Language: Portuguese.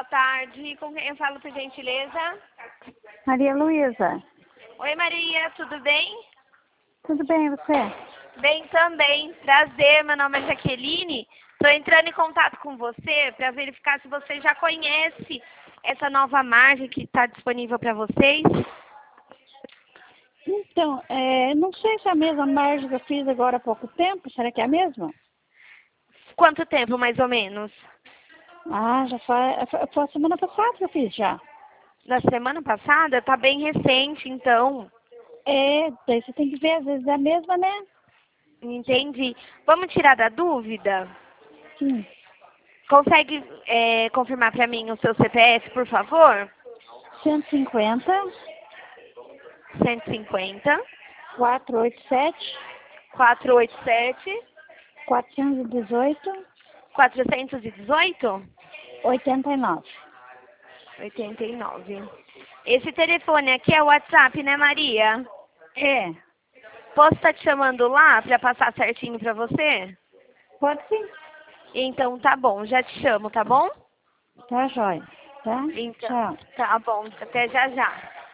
boa tarde. Com quem eu falo, por gentileza? Maria Luísa, Oi, Maria, tudo bem? tudo bem você? Bem também. Prazer, meu nome é Jaqueline. Estou entrando em contato com você para verificar se você já conhece essa nova margem que está disponível para vocês. Então, não sei se é a mesma margem que eu fiz agora há pouco tempo, será que é a mesma? Quanto tempo, mais ou menos? Ah, foi a semana passada que eu fiz já. Na semana passada? Tá bem recente, então. Daí você tem que ver, às vezes é a mesma, né? Entendi. Vamos tirar da dúvida? Sim. Consegue confirmar para mim o seu CPF, por favor? 150, 150 487, 487 418, 418 89. 89. Esse telefone aqui é o WhatsApp, né, Maria? É, Posso estar te chamando lá para passar certinho para você? pode sim. Então tá bom, já te chamo, tá bom? Tá, jóia. Tá? Então, Tchau. tá bom, até já já.